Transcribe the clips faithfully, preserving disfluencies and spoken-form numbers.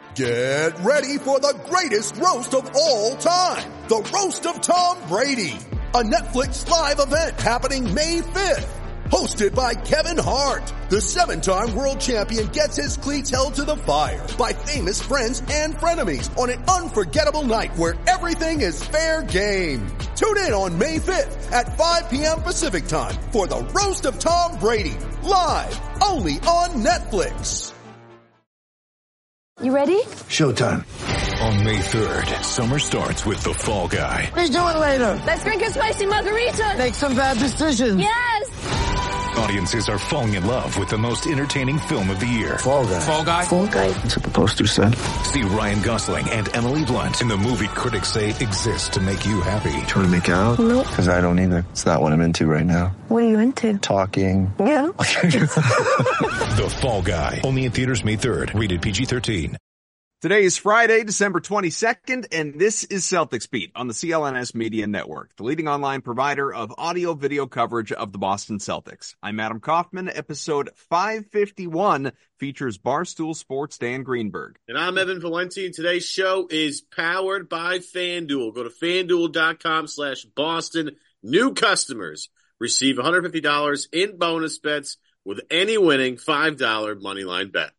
Get ready for the greatest roast of all time. The Roast of Tom Brady. A Netflix live event happening May fifth. Hosted by Kevin Hart. The seven-time world champion gets his cleats held to the fire by famous friends and frenemies on an unforgettable night where everything is fair game. Tune in on May fifth at five p.m. Pacific time for the Roast of Tom Brady. Live only on Netflix. You ready? Showtime. On May third, summer starts with The Fall Guy. What are you doing later? Let's drink a spicy margarita. Make some bad decisions. Yes. Audiences are falling in love with the most entertaining film of the year. Fall Guy. Fall Guy? Fall Guy. That's what the poster said. See Ryan Gosling and Emily Blunt in the movie critics say exists to make you happy. Trying to make it out? Nope. Because I don't either. It's not what I'm into right now. What are you into? Talking. Yeah. The Fall Guy. Only in theaters May third. Rated P G thirteen. Today is Friday, December twenty-second, and this is Celtics Beat on the C L N S Media Network, the leading online provider of audio-video coverage of the Boston Celtics. I'm Adam Kaufman. Episode five fifty-one features Barstool Sports' Dan Greenberg. And I'm Evan Valenti, and today's show is powered by FanDuel. Go to FanDuel.com slash Boston. New customers receive one hundred fifty dollars in bonus bets with any winning five dollar moneyline bet.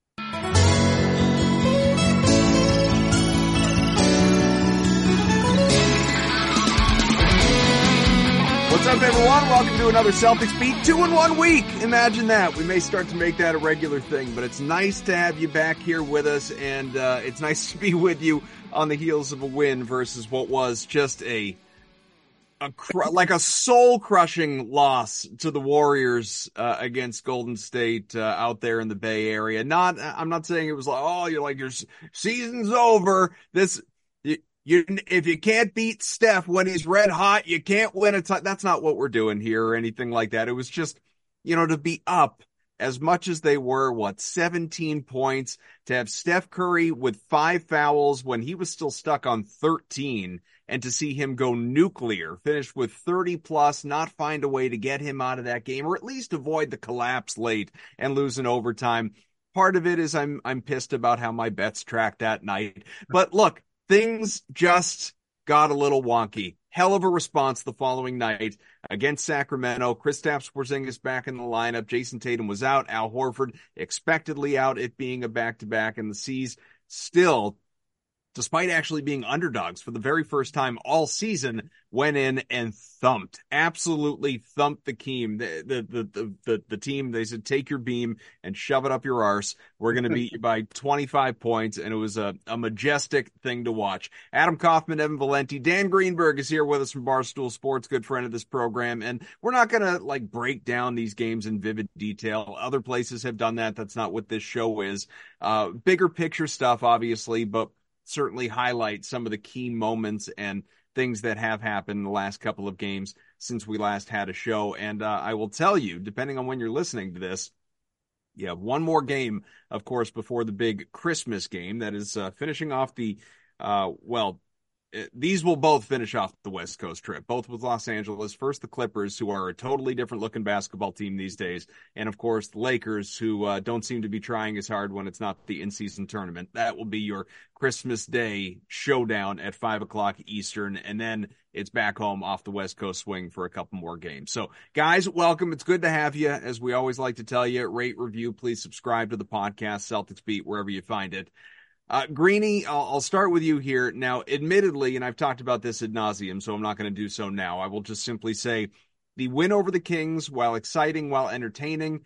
What's up, everyone? Welcome to another Celtics Beat. Two in one week. Imagine that. We may start to make that a regular thing, but it's nice to have you back here with us, and uh, it's nice to be with you on the heels of a win versus what was just a, a cr- like a soul-crushing loss to the Warriors uh, against Golden State uh, out there in the Bay Area. Not, I'm not saying it was like, oh, you're like your season's over. This. You, if you can't beat Steph when he's red hot, you can't win a t- That's not what we're doing here or anything like that. It was just, you know, to be up as much as they were, what, seventeen points, to have Steph Curry with five fouls when he was still stuck on thirteen, and to see him go nuclear, finish with thirty plus, not find a way to get him out of that game, or at least avoid the collapse late and lose in overtime. Part of it is I'm, I'm pissed about how my bets tracked that night. But look, things just got a little wonky. Hell of a response the following night against Sacramento. Kristaps Porzingis back in the lineup. Jason Tatum was out. Al Horford expectedly out, it being a back-to-back. And the C's still, despite actually being underdogs for the very first time all season, went in and thumped, absolutely thumped the team. The, the, the, the, the, the team, they said, take your beam and shove it up your arse. We're going to beat you by twenty-five points. And it was a, a majestic thing to watch. Adam Kaufman, Evan Valenti, Dan Greenberg is here with us from Barstool Sports, good friend of this program. And we're not going to like break down these games in vivid detail. Other places have done that. That's not what this show is. Uh, bigger picture stuff, obviously, but certainly highlight some of the key moments and things that have happened in the last couple of games since we last had a show. And uh, I will tell you, depending on when you're listening to this, you have one more game, of course, before the big Christmas game that is uh, finishing off the, uh, well, these will both finish off the West Coast trip, both with Los Angeles. First, the Clippers, who are a totally different looking basketball team these days. And of course, the Lakers, who uh, don't seem to be trying as hard when it's not the in-season tournament. That will be your Christmas Day showdown at five o'clock Eastern. And then it's back home off the West Coast swing for a couple more games. So guys, welcome. It's good to have you. As we always like to tell you, rate, review, please subscribe to the podcast, Celtics Beat, wherever you find it. Uh, Greeny, I'll, I'll start with you here. Now, admittedly, and I've talked about this ad nauseum, so I'm not going to do so now. I will just simply say the win over the Kings, while exciting, while entertaining,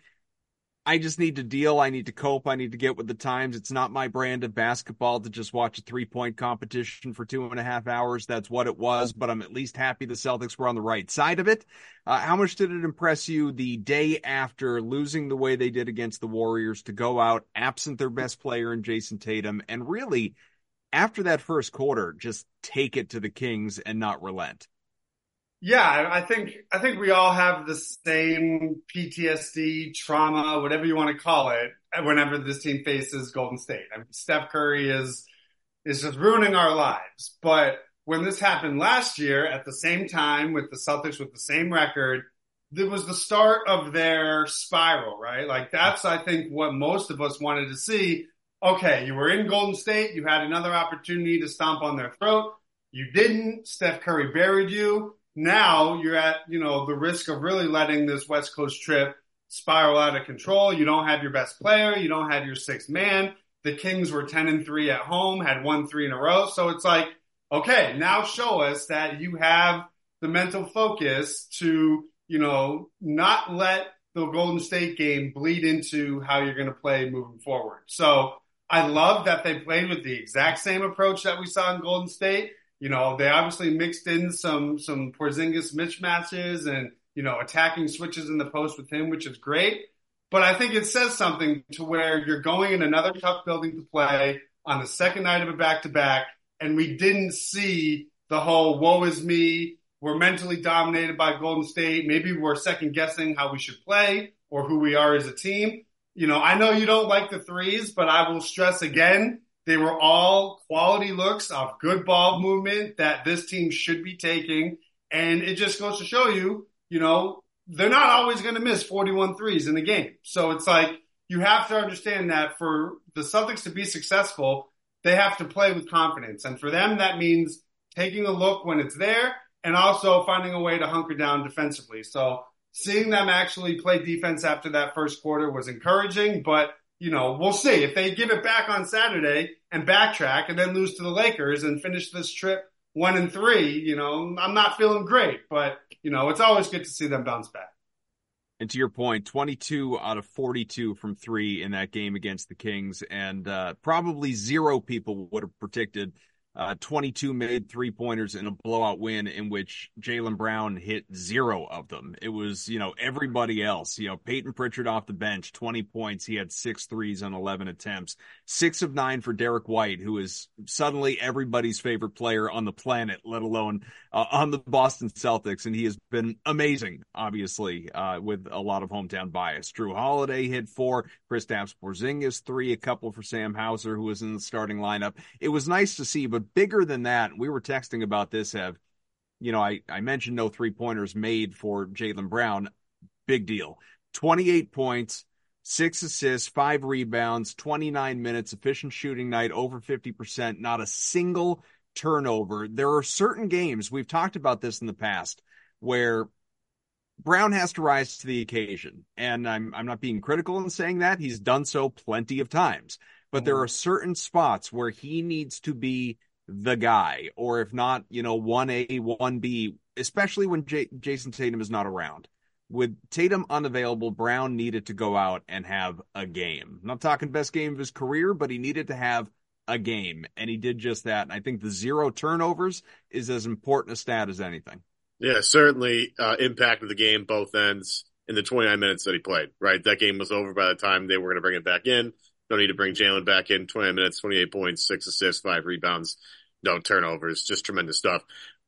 I just need to deal. I need to cope. I need to get with the times. It's not my brand of basketball to just watch a three-point competition for two and a half hours. That's what it was, but I'm at least happy the Celtics were on the right side of it. Uh, how much did it impress you the day after losing the way they did against the Warriors to go out absent their best player in Jason Tatum and really, after that first quarter, just take it to the Kings and not relent? Yeah, I think I think we all have the same P T S D, trauma, whatever you want to call it, whenever this team faces Golden State. I mean, Steph Curry is is just ruining our lives. But when this happened last year, at the same time with the Celtics with the same record, it was the start of their spiral, right? Like that's, I think, what most of us wanted to see. okay, you were in Golden State. You had another opportunity to stomp on their throat. You didn't. Steph Curry buried you. Now you're at, you know, the risk of really letting this West Coast trip spiral out of control. You don't have your best player. You don't have your sixth man. The Kings were ten and three at home, had won three in a row. So it's like, okay, now show us that you have the mental focus to, you know, not let the Golden State game bleed into how you're going to play moving forward. So I love that they played with the exact same approach that we saw in Golden State. You know, they obviously mixed in some, some Porzingis mismatches and, you know, attacking switches in the post with him, which is great. But I think it says something to where you're going in another tough building to play on the second night of a back-to-back, and we didn't see the whole woe is me, we're mentally dominated by Golden State, maybe we're second-guessing how we should play or who we are as a team. You know, I know you don't like the threes, but I will stress again, they were all quality looks of good ball movement that this team should be taking. And it just goes to show you, you know, they're not always going to miss forty-one threes in the game. So it's like, you have to understand that for the Celtics to be successful, they have to play with confidence. And for them, that means taking a look when it's there and also finding a way to hunker down defensively. So seeing them actually play defense after that first quarter was encouraging, but you know, we'll see. If they give it back on Saturday and backtrack and then lose to the Lakers and finish this trip one and three, you know, I'm not feeling great, but, you know, it's always good to see them bounce back. And to your point, twenty-two out of forty-two from three in that game against the Kings, and uh, probably zero people would have predicted uh, twenty-two made three-pointers in a blowout win in which Jaylen Brown hit zero of them. It was, you know, everybody else. You know, Peyton Pritchard off the bench, twenty points. He had six threes on eleven attempts. Six of nine for Derek White, who is suddenly everybody's favorite player on the planet, let alone uh, on the Boston Celtics. And he has been amazing, obviously, uh, with a lot of hometown bias. Drew Holiday hit four. Kristaps Porzingis three, a couple for Sam Hauser, who was in the starting lineup. It was nice to see, but bigger than that, we were texting about this, Ev. You know, I, I mentioned no three-pointers made for Jaylen Brown. Big deal. twenty-eight points, six assists, five rebounds, twenty-nine minutes, efficient shooting night, over fifty percent, not a single turnover. There are certain games, we've talked about this in the past, where Brown has to rise to the occasion. And I'm I'm not being critical in saying that. He's done so plenty of times. But there are certain spots where he needs to be the guy, or if not, you know, one A, one B, especially when J- Jason Tatum is not around. With Tatum unavailable, Brown needed to go out and have a game. I'm not talking best game of his career, but he needed to have a game, and he did just that. And I think the zero turnovers is as important a stat as anything. Yeah, certainly uh, impacted the game both ends in the twenty-nine minutes that he played, right? That game was over by the time they were going to bring it back in. No need to bring Jaylen back in. twenty-nine minutes, twenty-eight points, six assists, five rebounds, no turnovers, just tremendous stuff.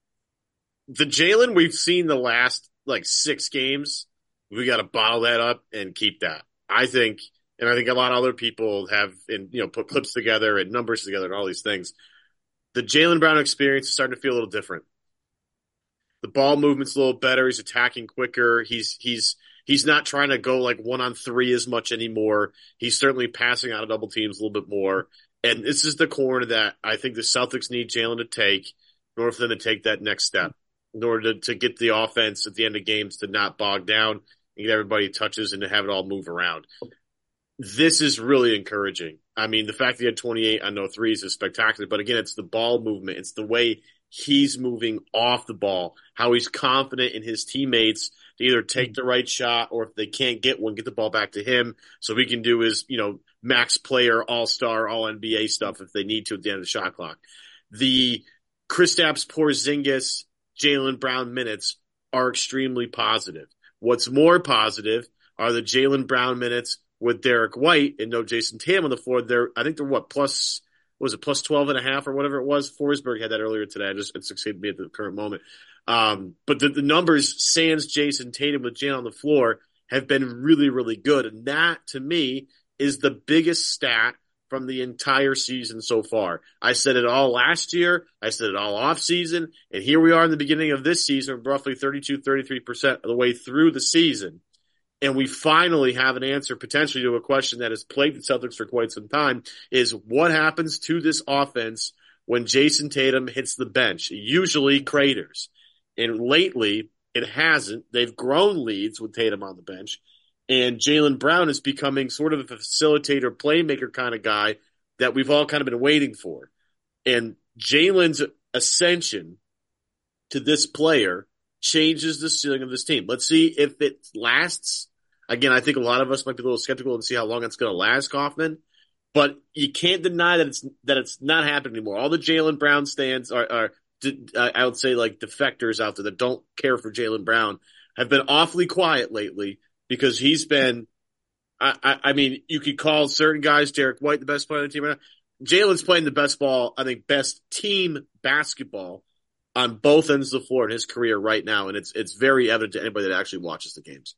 The Jaylen we've seen the last like six games, we got to bottle that up and keep that. I think, and I think a lot of other people have, and you know, put clips together and numbers together and all these things. The Jaylen Brown experience is starting to feel a little different. The ball movement's a little better. He's attacking quicker. He's he's he's not trying to go like one on three as much anymore. He's certainly passing out of double teams a little bit more. And this is the corner that I think the Celtics need Jaylen to take in order for them to take that next step, in order to, to get the offense at the end of games to not bog down and get everybody touches and to have it all move around. This is really encouraging. I mean, the fact that he had twenty-eight on no threes is spectacular. But again, it's the ball movement. It's the way he's moving off the ball, how he's confident in his teammates to either take the right shot or if they can't get one, get the ball back to him so he can do his, you know, max player, all-star, all-N B A stuff if they need to at the end of the shot clock. The Kristaps Porzingis, Jaylen Brown minutes are extremely positive. What's more positive are the Jaylen Brown minutes with Derek White and no Jason Tatum on the floor. They're, I think they're what, plus, what was it, plus twelve and a half or whatever it was? Forsberg had that earlier today. I just, it succeeded me at the current moment. Um, but the, the numbers, sans Jason Tatum with Jaylen on the floor, have been really, really good. And that, to me, is the biggest stat from the entire season so far. I said it all last year. I said it all off season. And here we are in the beginning of this season, roughly thirty-two, thirty-three percent of the way through the season. and we finally have an answer potentially to a question that has plagued the Celtics for quite some time, is what happens to this offense when Jason Tatum hits the bench? It usually craters. And lately, it hasn't. They've grown leads with Tatum on the bench. And Jaylen Brown is becoming sort of a facilitator, playmaker kind of guy that we've all kind of been waiting for. And Jaylen's ascension to this player changes the ceiling of this team. Let's see if it lasts. Again, I think a lot of us might be a little skeptical and see how long it's going to last, Kaufman. But you can't deny that it's that it's not happening anymore. All the Jaylen Brown stands are, are uh, I would say, like defectors out there that don't care for Jaylen Brown have been awfully quiet lately because he's been. I, I, I mean, you could call certain guys, Derek White, the best player on the team right now. Jaylen's playing the best ball, I think, best team basketball on both ends of the floor in his career right now, and it's it's very evident to anybody that actually watches the games.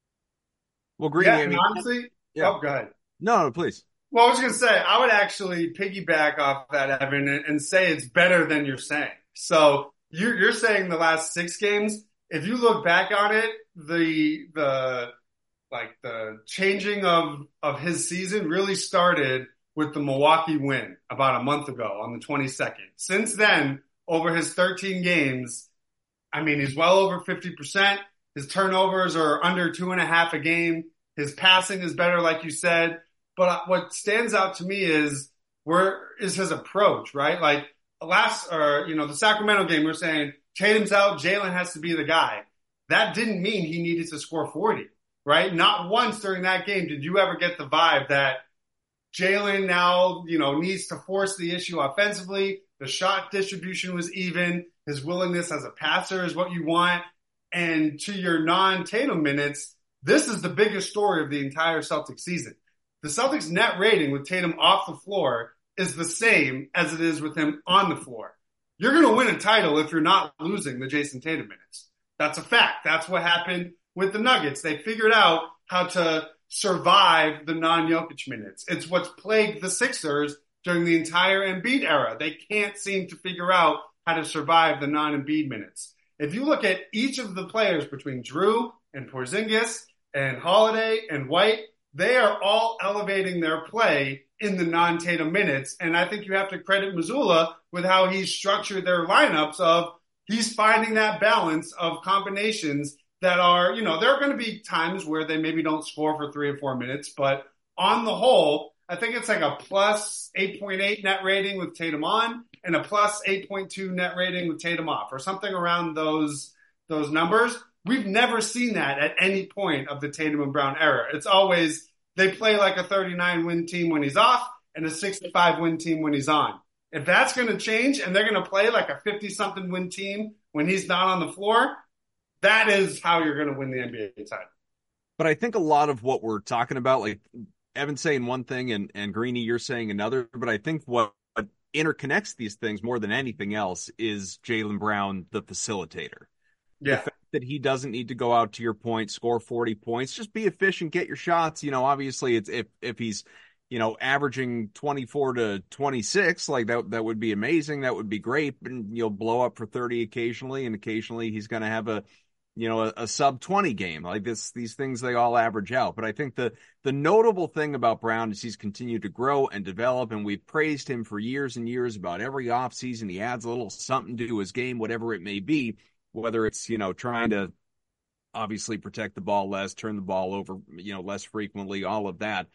Well, Green, yeah, I mean, honestly, yeah. oh, go ahead. No, no, please. Well, I was going to say, I would actually piggyback off that, Evan, and, and say it's better than you're saying. So you're, you're saying the last six games. If you look back on it, the the like the changing of of his season really started with the Milwaukee win about a month ago on the twenty-second. Since then, over his thirteen games, I mean, he's well over fifty percent. His turnovers are under two and a half a game. His passing is better, like you said. But what stands out to me is where is his approach, right? Like last, or, you know, the Sacramento game, we're saying Tatum's out, Jaylen has to be the guy. That didn't mean he needed to score forty, right? Not once during that game did you ever get the vibe that Jaylen now, you know, needs to force the issue offensively. The shot distribution was even. His willingness as a passer is what you want. And to your non-Tatum minutes, this is the biggest story of the entire Celtics season. The Celtics net rating with Tatum off the floor is the same as it is with him on the floor. You're going to win a title if you're not losing the Jason Tatum minutes. That's a fact. That's what happened with the Nuggets. They figured out how to survive the non-Jokic minutes. It's what's plagued the Sixers during the entire Embiid era. They can't seem to figure out how to survive the non-Embiid minutes. If you look at each of the players between Drew and Porzingis and Holiday and White, they are all elevating their play in the non-Tatum minutes. And I think you have to credit Mazzulla with how he's structured their lineups of he's finding that balance of combinations that are, you know, there are going to be times where they maybe don't score for three or four minutes, but on the whole, I think it's like a plus eight point eight net rating with Tatum on and a plus eight point two net rating with Tatum off or something around those, those numbers. We've never seen that at any point of the Tatum and Brown era. It's always they play like a thirty-nine win team when he's off and a sixty-five win team when he's on. If that's going to change and they're going to play like a fifty something win team when he's not on the floor, that is how you're going to win the N B A title. But I think a lot of what we're talking about, like Evan's saying one thing and, and Greeny, you're saying another, but I think what interconnects these things more than anything else is Jaylen Brown, the facilitator. Yeah. The fact that he doesn't need to go out, to your point, score forty points, just be efficient, get your shots. You know, obviously it's if, if he's, you know, averaging twenty-four to twenty-six, like that, that would be amazing. That would be great. And you'll blow up for thirty occasionally. And occasionally he's going to have a, you know, a, a sub twenty game like this. These things, they all average out. But I think the, the notable thing about Brown is he's continued to grow and develop. And we've praised him for years and years about every offseason. He adds a little something to his game, whatever it may be, whether it's, you know, trying to obviously protect the ball less, turn the ball over, you know, less frequently, all of that.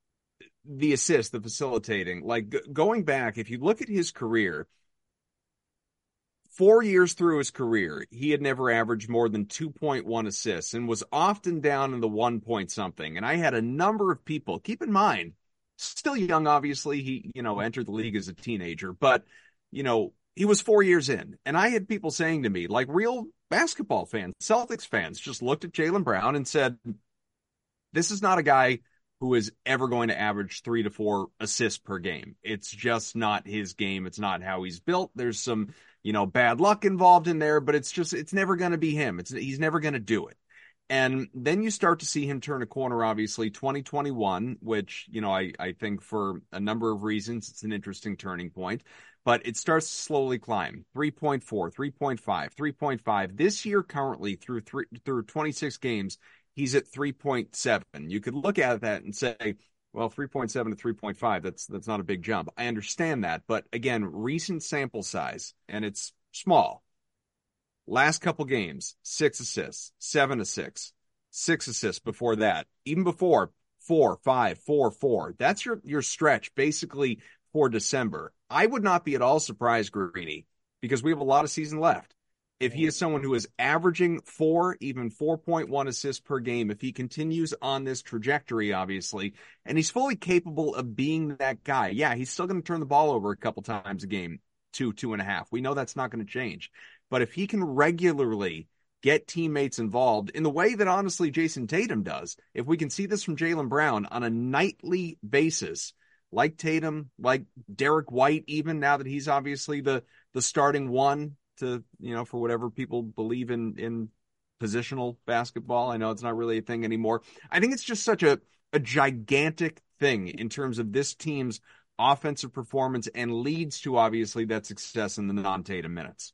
The assist, the facilitating, like g- going back, if you look at his career, four years through his career, he had never averaged more than two point one assists and was often down in the one point something. And I had a number of people, keep in mind, still young, obviously, he, you know, entered the league as a teenager, but, you know, he was four years in. And I had people saying to me, like real basketball fans, Celtics fans, just looked at Jaylen Brown and said, this is not a guy who is ever going to average three to four assists per game. It's just not his game. It's not how he's built. There's some, you know, bad luck involved in there, but it's just, it's never going to be him. It's, he's never going to do it. And then you start to see him turn a corner, obviously, twenty twenty-one, which, you know, I, I think for a number of reasons, it's an interesting turning point, but it starts to slowly climb. three point four, three point five, three point five. This year currently through three, through twenty-six games, he's at three point seven. You could look at that and say, well, three point seven to three point five, that's that's not a big jump. I understand that. But again, recent sample size, and it's small. Last couple games, six assists, seven to six, six assists before that. Even before, four, five, four, four. That's your, your stretch basically for December. I would not be at all surprised, Greeny, because we have a lot of season left. If he is someone who is averaging four, even four point one assists per game, if he continues on this trajectory, obviously, and he's fully capable of being that guy. Yeah, he's still going to turn the ball over a couple times a game, two, two and a half. We know that's not going to change. But if he can regularly get teammates involved in the way that, honestly, Jason Tatum does, if we can see this from Jaylen Brown on a nightly basis, like Tatum, like Derek White, even now that he's obviously the, the starting one to, you know, for whatever people believe in, in positional basketball. I know it's not really a thing anymore. I think it's just such a, a gigantic thing in terms of this team's offensive performance and leads to, obviously, that success in the non-Tatum minutes.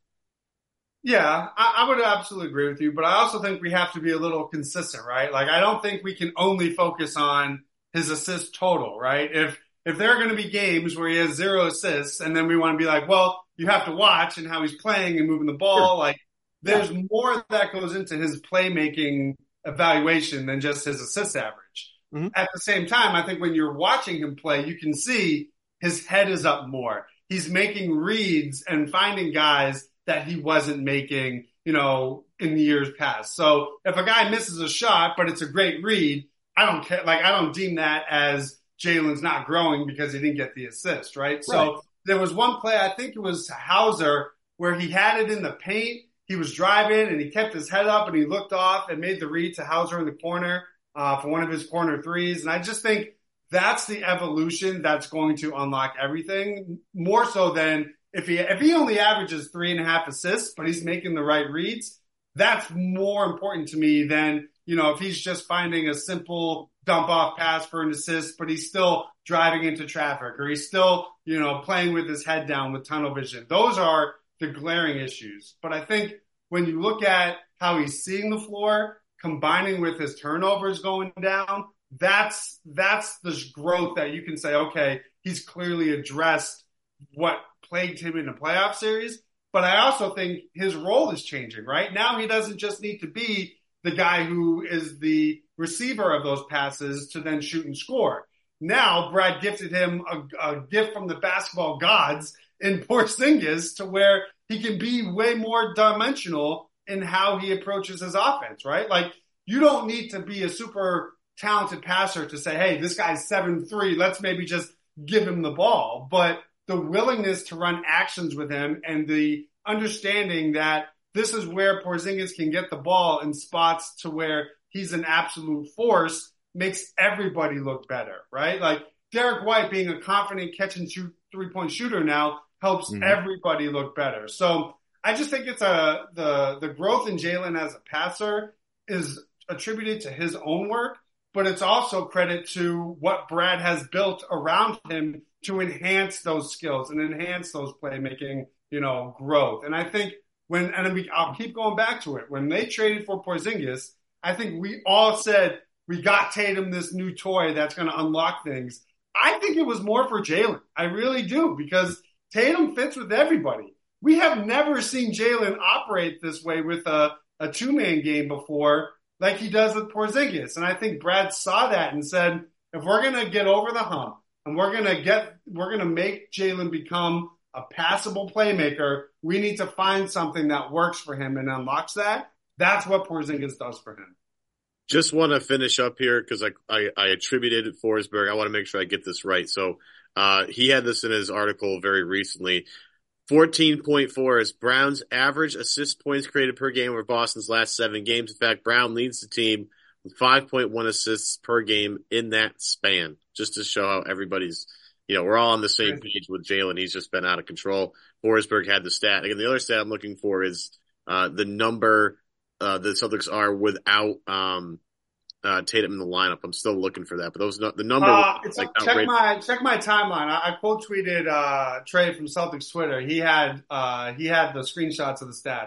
Yeah, I, I would absolutely agree with you, but I also think we have to be a little consistent, right? Like, I don't think we can only focus on his assist total, right? If if there are going to be games where he has zero assists, and then we want to be like, well, you have to watch and how he's playing and moving the ball, sure. like there's yeah. more that goes into his playmaking evaluation than just his assist average. Mm-hmm. At the same time, I think when you're watching him play, you can see his head is up more. He's making reads and finding guys that he wasn't making, you know, in the years past. So if a guy misses a shot, but it's a great read, I don't care. Like, I don't deem that as Jaylen's not growing because he didn't get the assist, right? right? So there was one play, I think it was Hauser, where he had it in the paint. He was driving and he kept his head up and he looked off and made the read to Hauser in the corner uh, for one of his corner threes. And I just think that's the evolution that's going to unlock everything, more so than If he if he only averages three and a half assists, but he's making the right reads, that's more important to me than, you know, if he's just finding a simple dump off pass for an assist, but he's still driving into traffic, or he's still, you know, playing with his head down with tunnel vision. Those are the glaring issues. But I think when you look at how he's seeing the floor, combining with his turnovers going down, that's that's the growth that you can say, okay, he's clearly addressed what plagued him in a playoff series. But I also think his role is changing, right? Now he doesn't just need to be the guy who is the receiver of those passes to then shoot and score. Now Brad gifted him a, a gift from the basketball gods in Porzingis to where he can be way more dimensional in how he approaches his offense, right? Like, you don't need to be a super talented passer to say, hey, this guy's seven three, let's maybe just give him the ball. But the willingness to run actions with him and the understanding that this is where Porzingis can get the ball in spots to where he's an absolute force makes everybody look better, right? Like, Derek White being a confident catch and shoot three-point shooter now helps mm-hmm. everybody look better. So I just think it's a the the growth in Jaylen as a passer is attributed to his own work, but it's also credit to what Brad has built around him to enhance those skills and enhance those playmaking, you know, growth. And I think when, and we, I'll keep going back to it, when they traded for Porzingis, I think we all said, we got Tatum this new toy that's going to unlock things. I think it was more for Jaylen. I really do, because Tatum fits with everybody. We have never seen Jaylen operate this way with a, a two-man game before, like he does with Porzingis. And I think Brad saw that and said, if we're going to get over the hump, and we're going to get, we're going to make Jaylen become a passable playmaker, we need to find something that works for him and unlocks that. That's what Porzingis does for him. Just want to finish up here because I, I, I attributed Forsberg. I want to make sure I get this right. So uh, he had this in his article very recently. fourteen point four is Brown's average assist points created per game over Boston's last seven games. In fact, Brown leads the team with five point one assists per game in that span, just to show how everybody's, you know, we're all on the same page with Jaylen. He's just been out of control. Forsberg had the stat. Again, the other stat I'm looking for is uh, the number uh, the Celtics are without um, uh, Tatum in the lineup. I'm still looking for that, but those the number. Uh, it's like check outrageous. my check my timeline. I, I quote tweeted uh, Trey from Celtics Twitter. He had uh, he had the screenshots of the stats.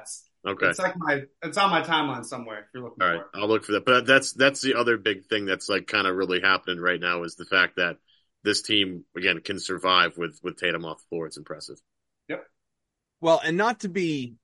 Okay. It's like my, it's on my timeline somewhere if you're looking All for right. it. I'll look for that. But that's, that's the other big thing that's like kind of really happening right now is the fact that this team, again, can survive with, with Tatum off the floor. It's impressive. Yep. Well, and not to be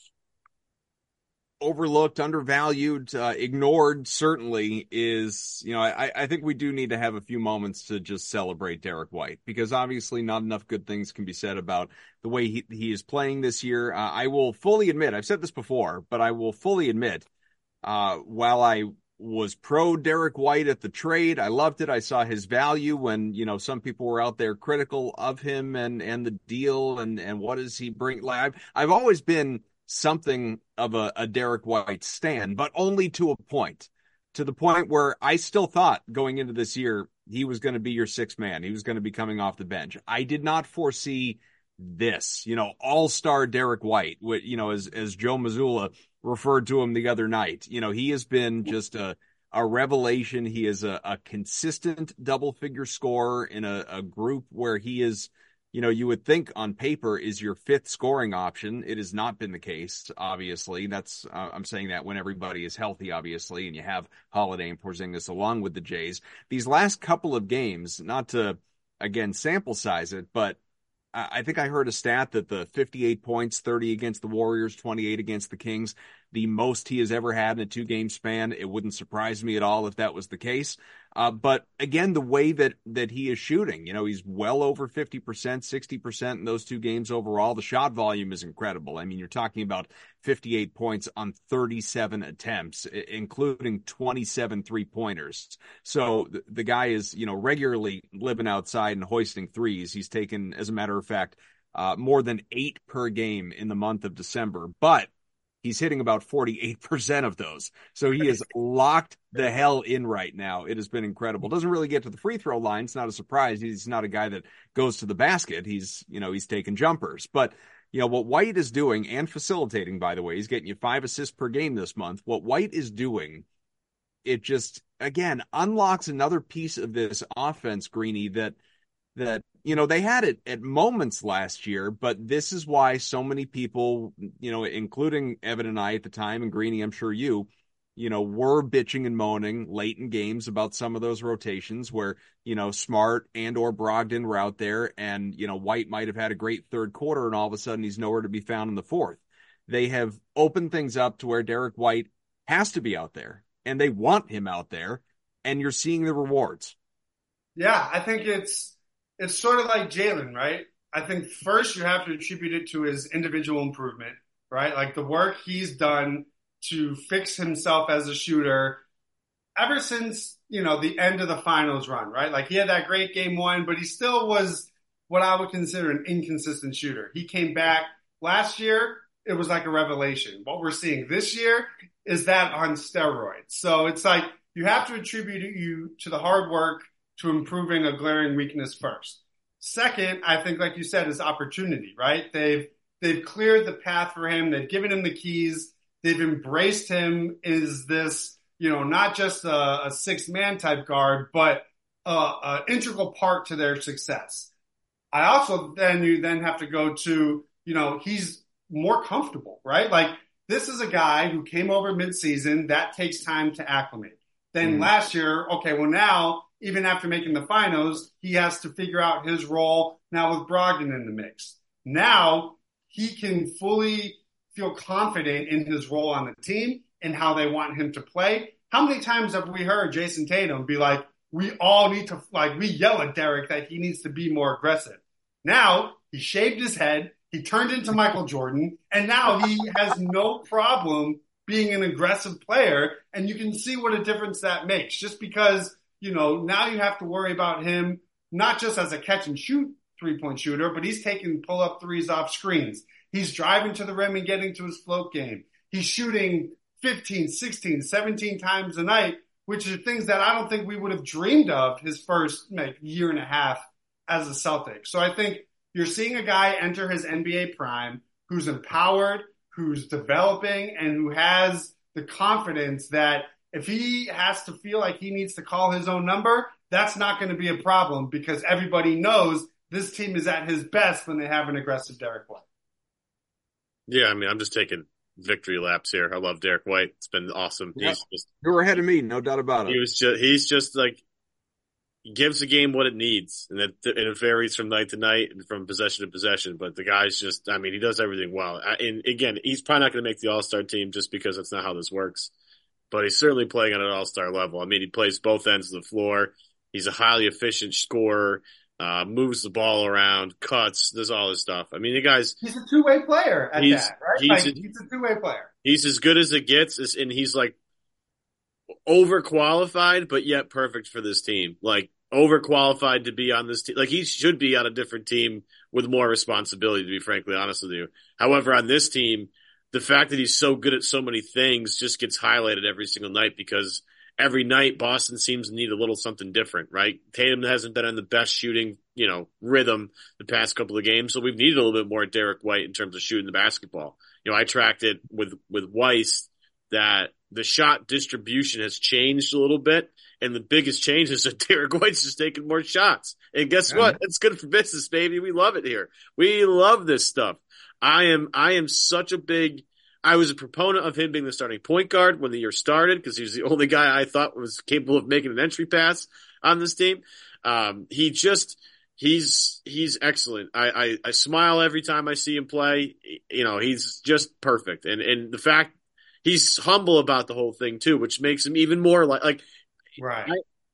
overlooked, undervalued, uh, ignored, certainly is, you know, I, I think we do need to have a few moments to just celebrate Derek White, because obviously not enough good things can be said about the way he, he is playing this year. Uh, I will fully admit, I've said this before, but I will fully admit, uh, while I was pro Derek White at the trade, I loved it. I saw his value when, you know, some people were out there critical of him and, and the deal and, and what does he bring? Like, I've, I've always been something of a, a Derek White stan, but only to a point, to the point where I still thought going into this year, he was going to be your sixth man. He was going to be coming off the bench. I did not foresee this, you know, all-star Derek White, you know, as, as Joe Mazzulla referred to him the other night. You know, he has been just a, a revelation. He is a, a consistent double-figure scorer in a, a group where he is, you know, you would think on paper is your fifth scoring option. It has not been the case, obviously. That's, uh, I'm saying that when everybody is healthy, obviously, and you have Holiday and Porzingis along with the Jays. These last couple of games, not to, again, sample size it, but I think I heard a stat that the fifty-eight points, thirty against the Warriors, twenty-eight against the Kings, the most he has ever had in a two-game span. It wouldn't surprise me at all if that was the case. Uh, but again, the way that, that he is shooting, you know, he's well over fifty percent, sixty percent in those two games overall. The shot volume is incredible. I mean, you're talking about fifty-eight points on thirty-seven attempts, including twenty-seven three-pointers. So the, the guy is, you know, regularly living outside and hoisting threes. He's taken, as a matter of fact, uh, more than eight per game in the month of December. But he's hitting about forty-eight percent of those. So he is locked the hell in right now. It has been incredible. Doesn't really get to the free throw line. It's not a surprise. He's not a guy that goes to the basket. He's, you know, he's taking jumpers. But, you know, what White is doing and facilitating, by the way, he's getting you five assists per game this month. What White is doing, it just, again, unlocks another piece of this offense, Greeny, that, that, you know, they had it at moments last year, but this is why so many people, you know, including Evan and I at the time, and Greeny, I'm sure you, you know, were bitching and moaning late in games about some of those rotations where, you know, Smart and or Brogdon were out there and, you know, White might have had a great third quarter and all of a sudden he's nowhere to be found in the fourth. They have opened things up to where Derek White has to be out there and they want him out there and you're seeing the rewards. Yeah, I think it's, it's sort of like Jalen, right? I think first you have to attribute it to his individual improvement, right? Like the work he's done to fix himself as a shooter ever since, you know, the end of the finals run, right? Like he had that great game one, but he still was what I would consider an inconsistent shooter. He came back last year. It was like a revelation. What we're seeing this year is that on steroids. So it's like you have to attribute you to the hard work to improving a glaring weakness first. Second, I think, like you said, is opportunity, right? They've, they've cleared the path for him. They've given him the keys. They've embraced him as this, you know, not just a, a six-man type guard, but an integral part to their success. I also then, you then have to go to, you know, he's more comfortable, right? Like this is a guy who came over midseason. That takes time to acclimate. Then mm. last year, okay, well now, even after making the finals, he has to figure out his role now with Brogdon in the mix. Now he can fully feel confident in his role on the team and how they want him to play. How many times have we heard Jason Tatum be like, we all need to, like, we yell at Derek that he needs to be more aggressive. Now he shaved his head. He turned into Michael Jordan and now he has no problem being an aggressive player. And you can see what a difference that makes just because, you know, now you have to worry about him, not just as a catch and shoot three-point shooter, but he's taking pull-up threes off screens. He's driving to the rim and getting to his float game. He's shooting fifteen, sixteen, seventeen times a night, which are things that I don't think we would have dreamed of his first like, year and a half as a Celtic. So I think you're seeing a guy enter his N B A prime who's empowered, who's developing, and who has the confidence that if he has to feel like he needs to call his own number, that's not going to be a problem because everybody knows this team is at his best when they have an aggressive Derek White. Yeah, I mean, I'm just taking victory laps here. I love Derek White. It's been awesome. Yeah. He's just, You were ahead of me, no doubt about it. he was just, he's just like, he gives the game what it needs, and it, and it varies from night to night and from possession to possession. But the guy's just, I mean, he does everything well. And again, he's probably not going to make the All-Star team just because that's not how this works. But he's certainly playing at an All-Star level. I mean, he plays both ends of the floor. He's a highly efficient scorer, uh, moves the ball around, cuts, does all this stuff. I mean, the guy's, He's a two-way player at He's- that, right? he's Like, a- he's a two-way player. he's as good as it gets, is- and he's like overqualified, but yet perfect for this team. Like, overqualified to be on this team. Like, he should be on a different team with more responsibility, to be frankly honest with you. However, on this team, the fact that he's so good at so many things just gets highlighted every single night, because every night Boston seems to need a little something different, right? Tatum hasn't been in the best shooting, you know, rhythm the past couple of games, so we've needed a little bit more Derek White in terms of shooting the basketball. You know, I tracked it with, with Weiss that the shot distribution has changed a little bit, and the biggest change is that Derek White's just taking more shots. And guess Yeah. what? It's good for business, baby. We love it here. We love this stuff. I am, I am such a big, I was a proponent of him being the starting point guard when the year started, because he was the only guy I thought was capable of making an entry pass on this team. Um, he just, he's, he's excellent. I, I, I smile every time I see him play. You know, he's just perfect. And, and the fact he's humble about the whole thing too, which makes him even more like, like, Right. I,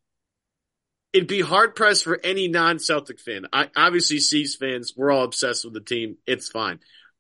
it'd be hard pressed for any non-Celtic fan. I obviously C's fans, we're all obsessed with the team. It's fine.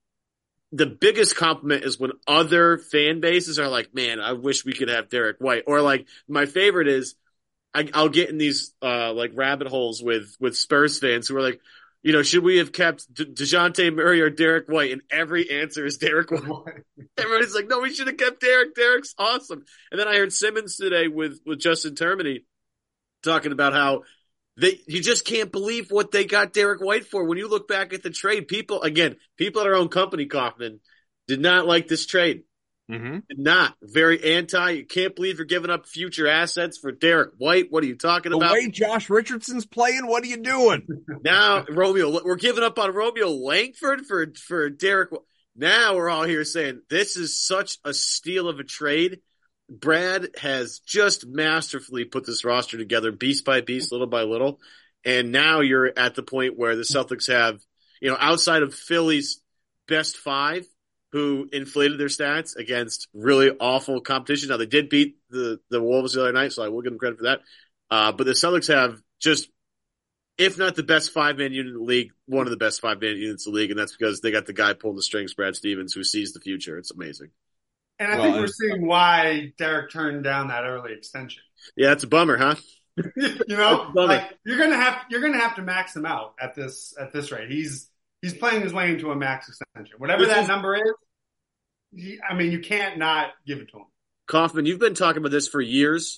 The biggest compliment is when other fan bases are like, man, I wish we could have Derek White. Or like, my favorite is I, I'll get in these, uh, like rabbit holes with, with Spurs fans who are like, you know, should we have kept De- DeJounte Murray or Derek White? And every answer is Derek White. Everybody's like, no, we should have kept Derek. Derek's awesome. And then I heard Simmons today with, with Justin Termini talking about how they, you just can't believe what they got Derek White for. When you look back at the trade, people, again, people at our own company, Kaufman, did not like this trade. Mm-hmm. Did not. Very anti. You can't believe you're giving up future assets for Derek White. What are you talking The about? way Josh Richardson's playing, what are you doing? Now, Romeo, we're giving up on Romeo Langford for, for Derek. Now we're all here saying this is such a steal of a trade. Brad has just masterfully put this roster together, beast by beast, little by little. And now you're at the point where the Celtics have, you know, outside of Philly's best five, who inflated their stats against really awful competition. Now, they did beat the, the Wolves the other night, so I will give them credit for that. Uh, but the Celtics have just, if not the best five-man unit in the league, one of the best five-man units in the league, and that's because they got the guy pulling the strings, Brad Stevens, who sees the future. It's amazing. And I Well, think we're it's- seeing why Derek turned down that early extension. Yeah, it's a bummer, huh? you know, Love it. like you're gonna have you're gonna have to max him out at this at this rate. He's he's playing his way into a max extension, whatever This that is- number is. He, I mean, you can't not give it to him. Kaufman, you've been talking about this for years.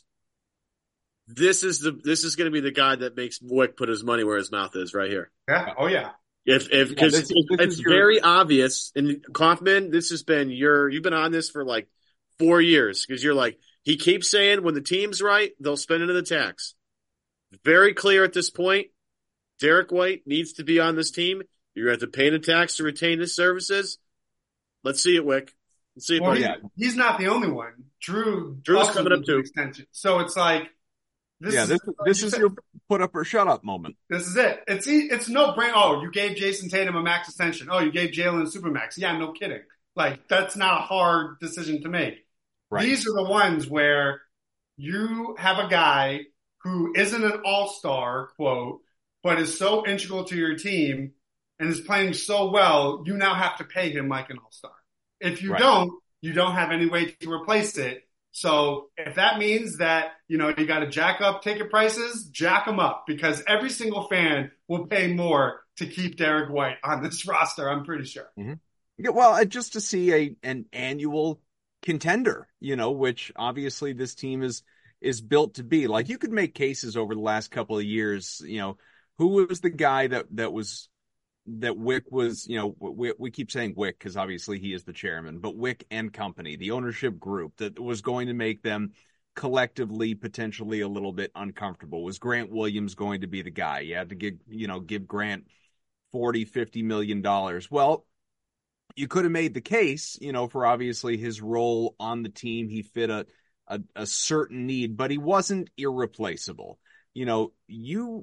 This is the this is going to be the guy that makes Wick put his money where his mouth is, right here. Yeah. Oh yeah. If if because this- this it's is your- very obvious, and Kaufman, this has been your you've been on this for like four years because you're like he keeps saying when the team's right they'll spend into the tax. Very clear at this point. Derek White needs to be on this team. You're going to have to pay the tax to retain his services. Let's see it, Wick. Let's see it. Well, buddy. he's, he's not the only one. Drew Drew's also coming up needs an too. extension. So it's like this yeah, is this, like this you is said, your put up or shut up moment. This is it. It's e- it's no brain. Oh, you gave Jason Tatum a max extension. Oh, you gave Jalen a supermax. Yeah, no kidding. Like that's not a hard decision to make. Right. These are the ones where you have a guy who isn't an all-star, quote, but is so integral to your team and is playing so well, you now have to pay him like an all-star. If you Right. don't, you don't have any way to replace it. So if that means that, you know, you got to jack up ticket prices, jack them up because every single fan will pay more to keep Derek White on this roster, I'm pretty sure. Yeah, well, uh, just to see a an annual contender, you know, which obviously this team is is built to be. Like you could make cases over the last couple of years, you know, who was the guy that that was that Wick was, you know, we, we keep saying Wick because obviously he is the chairman, but Wick and company, the ownership group that was going to make them collectively potentially a little bit uncomfortable. Was Grant Williams going to be the guy? You had to give, you know, give Grant forty, fifty million dollars. Well, you could have made the case, you know, for obviously his role on the team. He fit a, a, a certain need, but he wasn't irreplaceable. You know, you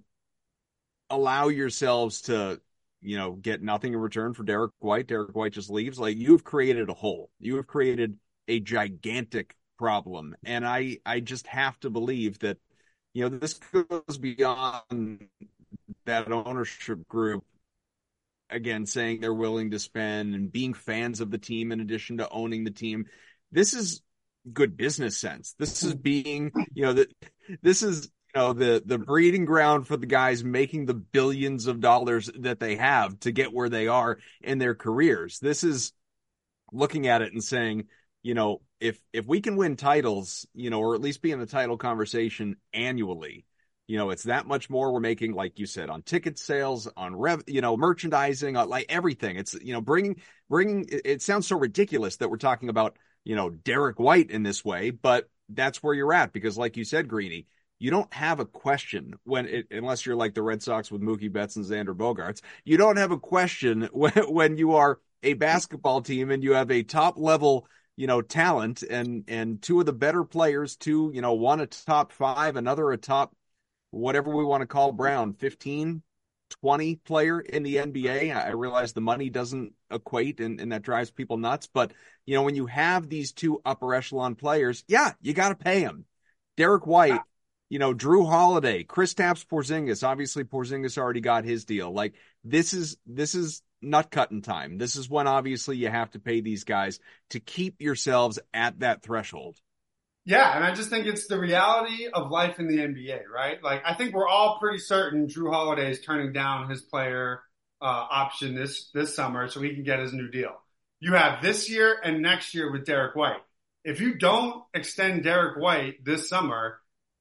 allow yourselves to, you know, get nothing in return for Derek White. Derek White just leaves. Like, you've created a hole. You have created a gigantic problem. And I, I just have to believe that, you know, this goes beyond that ownership group, again, saying they're willing to spend and being fans of the team in addition to owning the team. This is good business sense. This is being, you know, that this is, you know, the, the breeding ground for the guys making the billions of dollars that they have to get where they are in their careers. This is looking at it and saying, you know, if, if we can win titles, you know, or at least be in the title conversation annually, you know, it's that much more we're making, like you said, on ticket sales, on rev, you know, merchandising, on like everything. It's, you know, bringing, bringing, it, it sounds so ridiculous that we're talking about, you know, Derek White in this way, but that's where you're at, because like you said, Greeny, you don't have a question when it, unless you're like the Red Sox with Mookie Betts and Xander Bogaerts, you don't have a question when, when you are a basketball team and you have a top level, you know, talent and, and two of the better players, two, you know, one a top five, another a top, whatever we want to call Brown, fifteen, twenty player in the N B A. I realize the money doesn't equate and, and that drives people nuts. But, you know, when you have these two upper echelon players, yeah, you got to pay them. Derek White, you know, Drew Holiday, Kristaps Porzingis. Obviously, Porzingis already got his deal. Like, this is, this is nut cutting time. This is when obviously you have to pay these guys to keep yourselves at that threshold. Yeah, and I just think it's the reality of life in the N B A, right? Like, I think we're all pretty certain Drew Holiday is turning down his player uh, option this this summer so he can get his new deal. You have this year and next year with Derek White. If you don't extend Derek White this summer,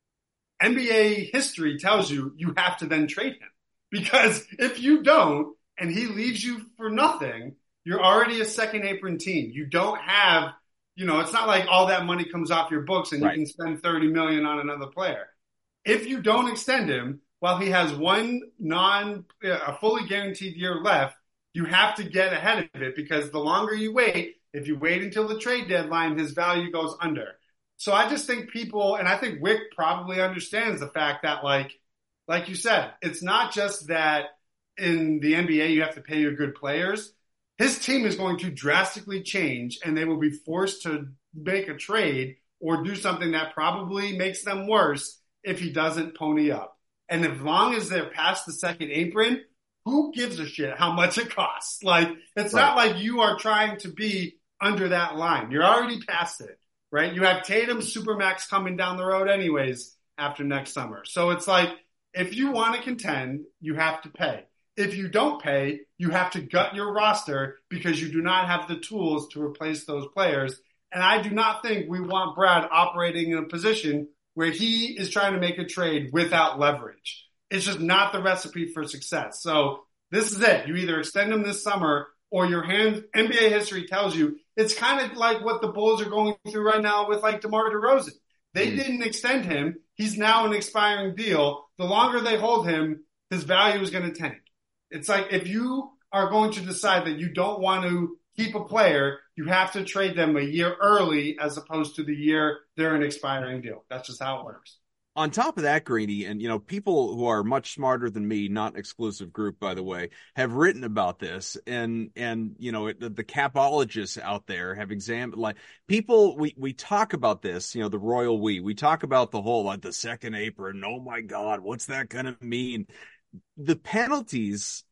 N B A history tells you you have to then trade him. Because if you don't, and he leaves you for nothing, you're already a second apron team. You don't have, you know, it's not like all that money comes off your books and right. You can spend thirty million dollars on another player. If you don't extend him while he has one non, a fully guaranteed year left, you have to get ahead of it, because the longer you wait, if you wait until the trade deadline, his value goes under. So I just think people, and I think Wick probably understands the fact that, like, like you said, it's not just that in the N B A you have to pay your good players. His team is going to drastically change, and they will be forced to make a trade or do something that probably makes them worse if he doesn't pony up. And as long as they're past the second apron, who gives a shit how much it costs? Like, it's right. Not like you are trying to be under that line. You're already past it, right? You have Tatum Supermax coming down the road anyways after next summer. So it's like, if you want to contend, you have to pay. If you don't pay, you have to gut your roster because you do not have the tools to replace those players. And I do not think we want Brad operating in a position where he is trying to make a trade without leverage. It's just not the recipe for success. So this is it. You either extend him this summer, or your hand, N B A history tells you it's kind of like what the Bulls are going through right now with like DeMar DeRozan. They mm. didn't extend him. He's now an expiring deal. The longer they hold him, his value is going to tank. It's like, if you are going to decide that you don't want to keep a player, you have to trade them a year early as opposed to the year they're an expiring deal. That's just how it works. On top of that, Greeny, and, you know, people who are much smarter than me, not exclusive group, by the way, have written about this. And, and, you know, it, the, the capologists out there have examined, like, people, we, we talk about this, you know, the royal we, we talk about the whole, like, the second apron. Oh my God, what's that going to mean? The penalties,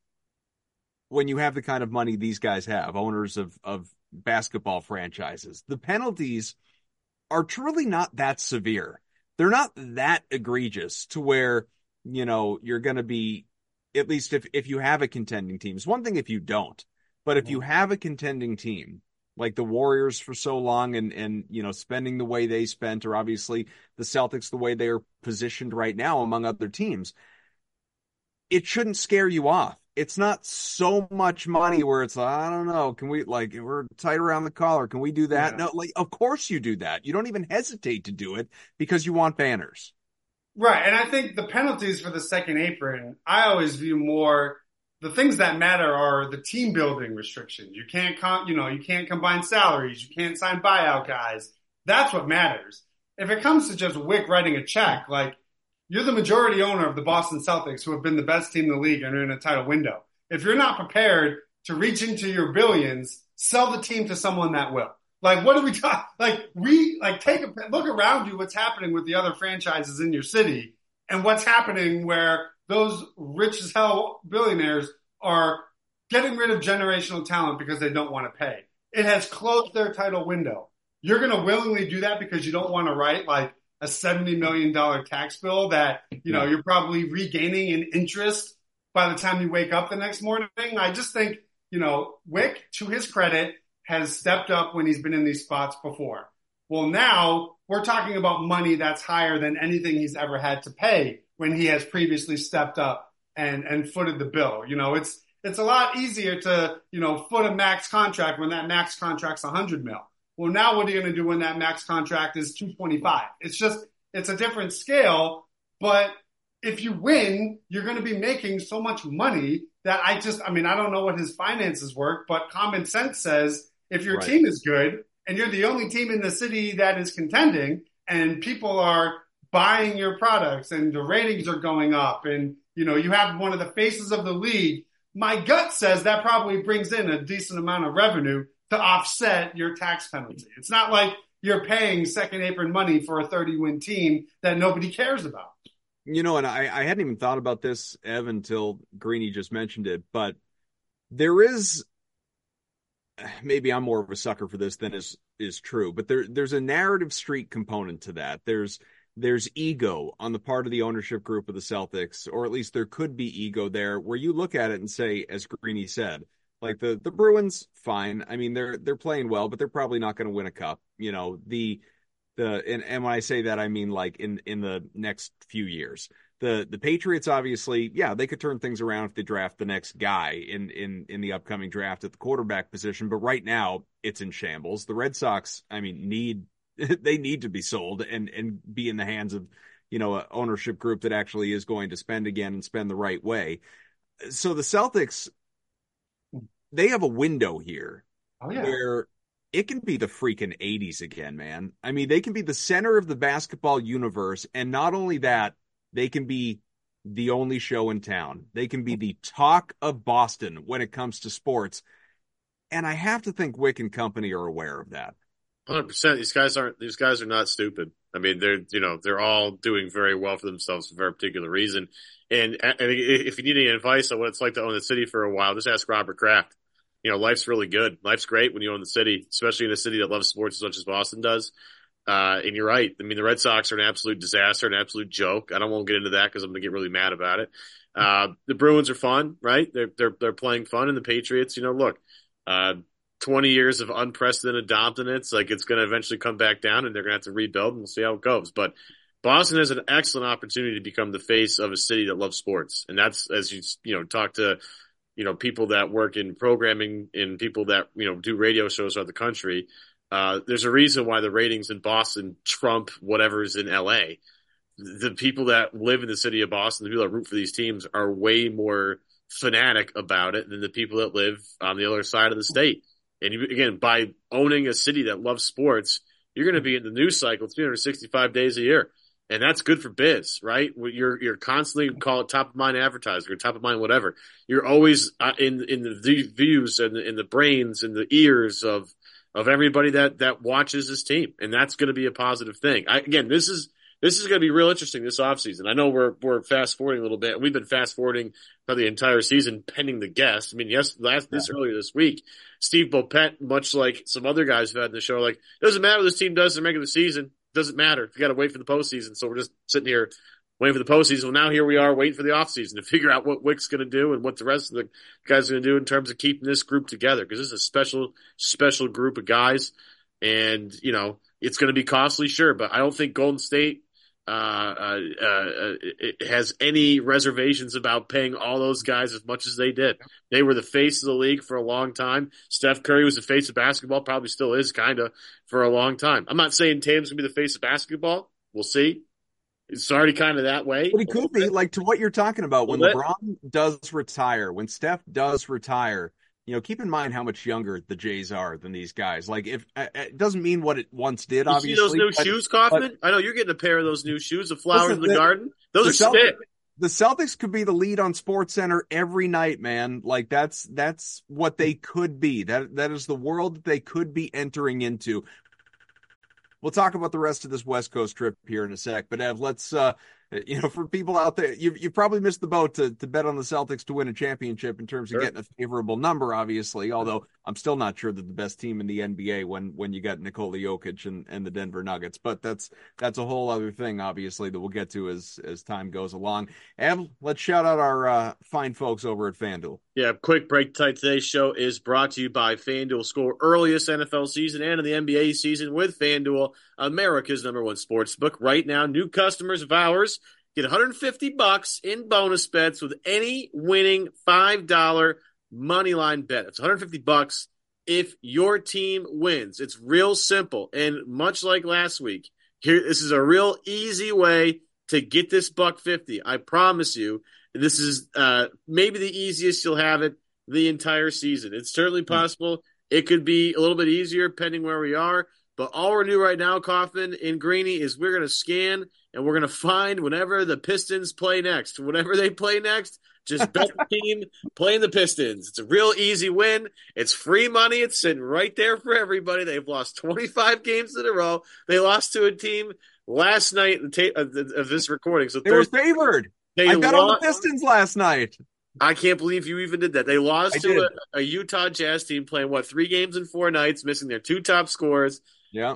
when you have the kind of money these guys have, owners of, of basketball franchises, the penalties are truly not that severe. They're not that egregious to where, you know, you're going to be, at least if, if you have a contending team. It's one thing if you don't, but if you have a contending team, like the Warriors for so long and, and, you know, spending the way they spent, or obviously the Celtics the way they are positioned right now among other teams, it shouldn't scare you off. It's not so much money where it's, I don't know, can we, like, we're tight around the collar, can we do that? Yeah. No, like, of course you do that. You don't even hesitate to do it because you want banners. Right, and I think the penalties for the second apron, I always view more the things that matter are the team building restrictions. You can't, com- you know, you can't combine salaries. You can't sign buyout guys. That's what matters. If it comes to just Wyc writing a check, like, you're the majority owner of the Boston Celtics, who have been the best team in the league and are in a title window. If you're not prepared to reach into your billions, sell the team to someone that will. Like, what do we talk? Like, we, like, take a look around you, what's happening with the other franchises in your city, and what's happening where those rich as hell billionaires are getting rid of generational talent because they don't want to pay. It has closed their title window. You're going to willingly do that because you don't want to write, like, a seventy million dollars tax bill that, you know, you're probably regaining in interest by the time you wake up the next morning. I just think, you know, Wyc, to his credit, has stepped up when he's been in these spots before. Well, now we're talking about money that's higher than anything he's ever had to pay when he has previously stepped up and, and footed the bill. You know, it's, it's a lot easier to, you know, foot a max contract when that max contract's a hundred mil. Well, now what are you going to do when that max contract is two twenty-five? It's just, it's a different scale. But if you win, you're going to be making so much money that I just, I mean, I don't know what his finances work, but common sense says if your Right. team is good and you're the only team in the city that is contending and people are buying your products and the ratings are going up and, you know, you have one of the faces of the league, my gut says that probably brings in a decent amount of revenue to offset your tax penalty. It's not like you're paying second apron money for a thirty win team that nobody cares about. You know, and I, I hadn't even thought about this, Ev, until Greeny just mentioned it, but there is, maybe I'm more of a sucker for this than is, is true, but there, there's a narrative streak component to that. There's, there's ego on the part of the ownership group of the Celtics, or at least there could be ego there, where you look at it and say, as Greeny said, like the, the Bruins, fine. I mean, they're, they're playing well, but they're probably not going to win a cup. You know, the, the, and, and when I say that, I mean, like in, in the next few years, the, the Patriots, obviously, yeah, they could turn things around if they draft the next guy in, in, in the upcoming draft at the quarterback position. But right now it's in shambles. The Red Sox, I mean, need, they need to be sold and, and be in the hands of, you know, an ownership group that actually is going to spend again and spend the right way. So the Celtics, they have a window here Oh, yeah. where it can be the freaking eighties again, man. I mean, they can be the center of the basketball universe. And not only that, they can be the only show in town. They can be the talk of Boston when it comes to sports. And I have to think Wyc and company are aware of that. one hundred percent. These guys aren't, these guys are not stupid. I mean, they're, you know, they're all doing very well for themselves for a very particular reason. And, and if you need any advice on what it's like to own the city for a while, just ask Robert Kraft. You know, life's really good. Life's great when you own the city, especially in a city that loves sports as much as Boston does. Uh, and you're right. I mean, the Red Sox are an absolute disaster, an absolute joke. I don't want to get into that because I'm going to get really mad about it. Uh, the Bruins are fun, right? They're, they're, they're playing fun. And the Patriots, you know, look, uh, twenty years of unprecedented dominance, like it's going to eventually come back down and they're going to have to rebuild and we'll see how it goes. But Boston has an excellent opportunity to become the face of a city that loves sports. And that's, as you, you know, talk to, you know, people that work in programming and people that, you know, do radio shows around the country. Uh, there's a reason why the ratings in Boston trump whatever's in L A. The people that live in the city of Boston, the people that root for these teams are way more fanatic about it than the people that live on the other side of the state. And you, again, by owning a city that loves sports, you're going to be in the news cycle three hundred sixty-five days a year. And that's good for biz, right? You're, you're constantly call it top of mind advertising or top of mind, whatever. You're always in, in the views and in the brains and the ears of, of everybody that, that watches this team. And that's going to be a positive thing. I, again, this is, this is going to be real interesting this offseason. I know we're, we're fast forwarding a little bit. We've been fast forwarding for the entire season pending the guest. I mean, yes, last, this earlier this week, Steve Bopet, much like some other guys who've had in the show, like, it doesn't matter what this team does in the regular season. Doesn't matter. You got to wait for the postseason. So we're just sitting here waiting for the postseason. Well, now here we are waiting for the offseason to figure out what Wyc's going to do and what the rest of the guys are going to do in terms of keeping this group together. Because this is a special, special group of guys. And, you know, it's going to be costly, sure. But I don't think Golden State uh, uh, uh, it has any reservations about paying all those guys as much as they did. They were the face of the league for a long time. Steph Curry was the face of basketball, probably still is kind of for a long time. I'm not saying Tatum's going to be the face of basketball. We'll see. It's already kind of that way. But it could be, like, to what you're talking about. When Well, LeBron does retire, when Steph does retire, you know, keep in mind how much younger the Jays are than these guys. Like, if it doesn't mean what it once did, You obviously. see those new but, shoes, Kaufman? but, I know you're getting a pair of those new shoes, the flowers listen, in the, the garden. Those the are Celtics, sick. The Celtics could be the lead on SportsCenter every night, man. Like, that's that's what they could be. That That is the world that they could be entering into. We'll talk about the rest of this West Coast trip here in a sec, but Ev, let's, uh, you know, for people out there, you you probably missed the boat to, to bet on the Celtics to win a championship in terms of Sure. getting a favorable number, obviously, although I'm still not sure that the best team in the N B A when when you got Nikola Jokic and, and the Denver Nuggets, but that's that's a whole other thing, obviously, that we'll get to as as time goes along. Ev, let's shout out our uh, fine folks over at FanDuel. Yeah, quick break tight. Today's show is brought to you by FanDuel. Score earliest N F L season and in the N B A season with FanDuel, America's number one sports book. Right now, new customers of ours get one hundred fifty bucks in bonus bets with any winning five dollar money line bet. It's one hundred fifty bucks if your team wins. It's real simple. And much like last week, here this is a real easy way to get this buck fifty. I promise you. This is uh, maybe the easiest you'll have it the entire season. It's certainly possible. It could be a little bit easier depending where we are. But all we're doing right now, Kaufman and Greeny, is we're going to scan and we're going to find whenever the Pistons play next. Whenever they play next, just bet the team playing the Pistons. It's a real easy win. It's free money. It's sitting right there for everybody. They've lost twenty-five games in a row. They lost to a team last night of this recording. So they were favored. They I bet lost, on the Pistons last night. I can't believe you even did that. They lost I to a, a Utah Jazz team playing, what, three games in four nights, missing their two top scorers. Yeah.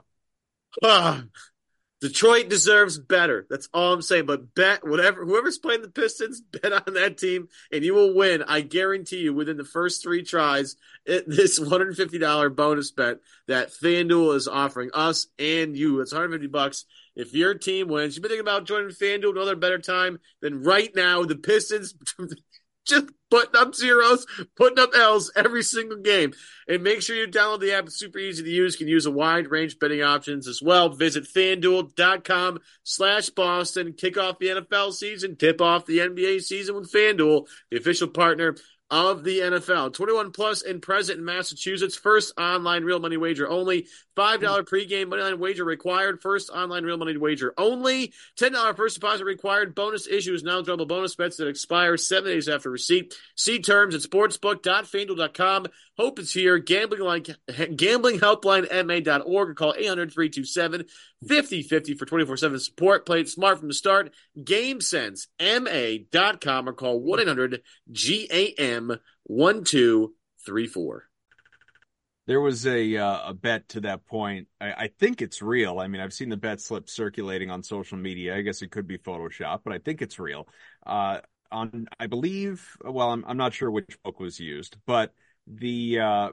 Ah, Detroit deserves better. That's all I'm saying. But bet whatever, whoever's playing the Pistons, bet on that team, and you will win. I guarantee you within the first three tries, it, this one hundred fifty dollars bonus bet that FanDuel is offering us and you. It's one hundred fifty bucks. If your team wins, you've been thinking about joining FanDuel another better time, then right now the Pistons just putting up zeros, putting up L's every single game. And make sure you download the app. It's super easy to use. You can use a wide range of betting options as well. Visit FanDuel.com slash Boston. Kick off the N F L season. Tip off the N B A season with FanDuel, the official partner of the N F L. twenty-one plus and present in Massachusetts. First online real money wager only. five dollars pregame moneyline wager required. First online real money wager only. ten dollars first deposit required. Bonus issue is now double bonus bets that expire seven days after receipt. See terms at sportsbook dot fanduel dot com. Hope is here. Gambling like gambling helpline M A dot org or call eight hundred, three two seven, five oh five oh for twenty-four seven support. Play it smart from the start. GameSense M A dot com or call one eight hundred G A M one two three four. There was a uh, a bet to that point. I, I think it's real. I mean, I've seen the bet slip circulating on social media. I guess it could be Photoshop, but I think it's real. Uh, on, I believe, well, I'm I'm not sure which book was used, but the uh,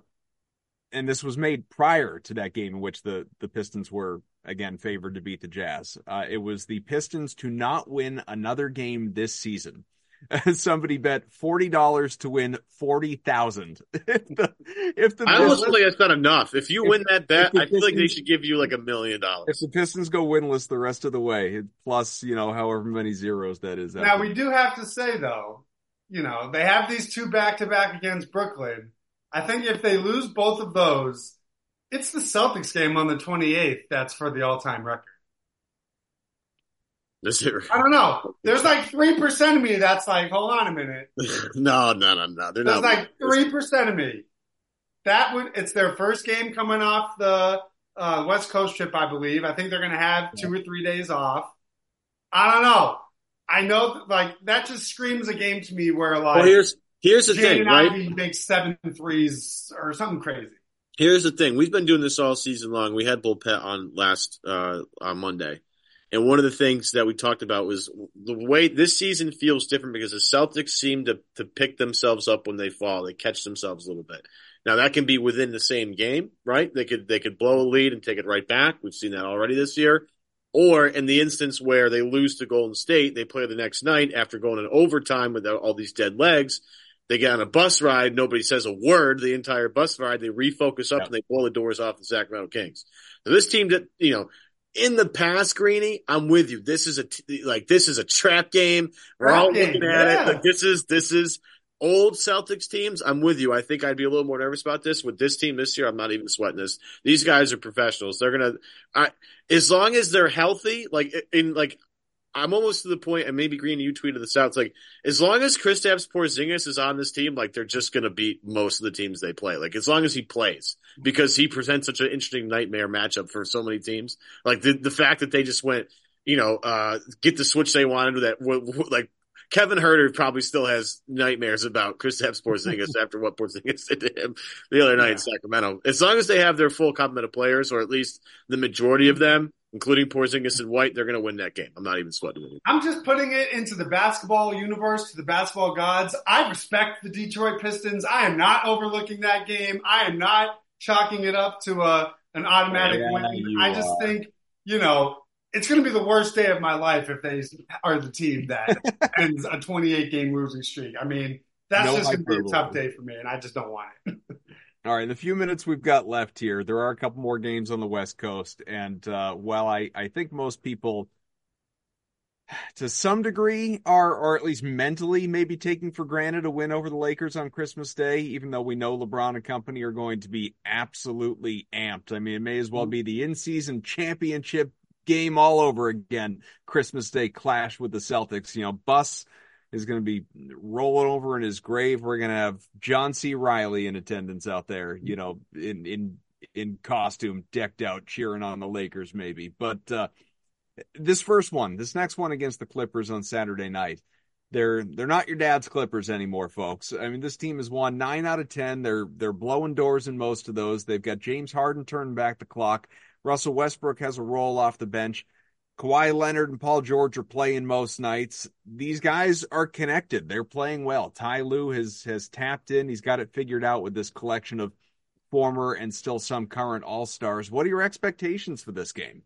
and this was made prior to that game in which the the Pistons were again favored to beat the Jazz. Uh, it was the Pistons to not win another game this season. Somebody bet forty dollars to win forty thousand. If the, if the I Pistons, almost feel like that's not enough. If you if, win that bet, I feel Pistons, like they should give you like a million if dollars. the Pistons go winless the rest of the way, plus, you know, however many zeros that is. Now, we do have to say, though, you know, they have these two back-to-back against Brooklyn. I think if they lose both of those, it's the Celtics game on the twenty-eighth that's for the all-time record. Is it? I don't know. There's like three percent of me that's like, hold on a minute. no, no, no, no. They're There's not. like three percent of me. That would, it's their first game coming off the uh, West Coast trip, I believe. I think they're going to have two or three days off. I don't know. I know, that, like, that just screams a game to me where, like, well, here's here's the Jaden thing, right? Ivey makes seven threes or something crazy. Here's the thing. We've been doing this all season long. We had Bull Pet on last uh, on Monday. And one of the things that we talked about was the way this season feels different because the Celtics seem to, to pick themselves up when they fall. They catch themselves a little bit. Now that can be within the same game, right? They could, they could blow a lead and take it right back. We've seen that already this year. Or in the instance where they lose to Golden State, they play the next night after going in overtime with all these dead legs. They get on a bus ride. Nobody says a word the entire bus ride. They refocus up yeah. and they blow the doors off the Sacramento Kings. So this team that, you know, in the past, Greeny, I'm with you. This is a t- like this is a trap game. We're Trap all game, looking at yeah. it. Like this is this is old Celtics teams. I'm with you. I think I'd be a little more nervous about this with this team this year. I'm not even sweating this. These guys are professionals. They're gonna, I as long as they're healthy. Like in like, I'm almost to the point, and maybe Greeny, you tweeted this out. It's like as long as Kristaps Porzingis is on this team, like they're just gonna beat most of the teams they play. Like as long as he plays, because he presents such an interesting nightmare matchup for so many teams. Like the the fact that they just went, you know, uh, get the switch they wanted with that, w- w- like Kevin Huerter probably still has nightmares about Kristaps Porzingis after what Porzingis did to him the other night yeah. in Sacramento. As long as they have their full complement of players, or at least the majority of them, including Porzingis and White, they're going to win that game. I'm not even sweating it. I'm just putting it into the basketball universe, to the basketball gods. I respect the Detroit Pistons. I am not overlooking that game. I am not chalking it up to a an automatic yeah, win. I just are. think, you know, it's going to be the worst day of my life if they are the team that ends a twenty-eight game losing streak. I mean, that's no just going to be a tough day for me, and I just don't want it. All right, in the few minutes we've got left here, there are a couple more games on the West Coast. And uh, while I, I think most people, to some degree, are, or at least mentally, maybe taking for granted a win over the Lakers on Christmas Day, even though we know LeBron and company are going to be absolutely amped. I mean, it may as well be the in-season championship game all over again. Christmas Day clash with the Celtics. You know, Buss is going to be rolling over in his grave. We're going to have John C. Reilly in attendance out there, you know, in in in costume, decked out, cheering on the Lakers maybe. But uh, this first one, this next one against the Clippers on Saturday night, they're they're not your dad's Clippers anymore, folks. I mean, this team has won nine out of ten. They're they're blowing doors in most of those. They've got James Harden turning back the clock. Russell Westbrook has a role off the bench. Kawhi Leonard and Paul George are playing most nights. These guys are connected. They're playing well. Ty Lue has has tapped in. He's got it figured out with this collection of former and still some current all-stars. What are your expectations for this game?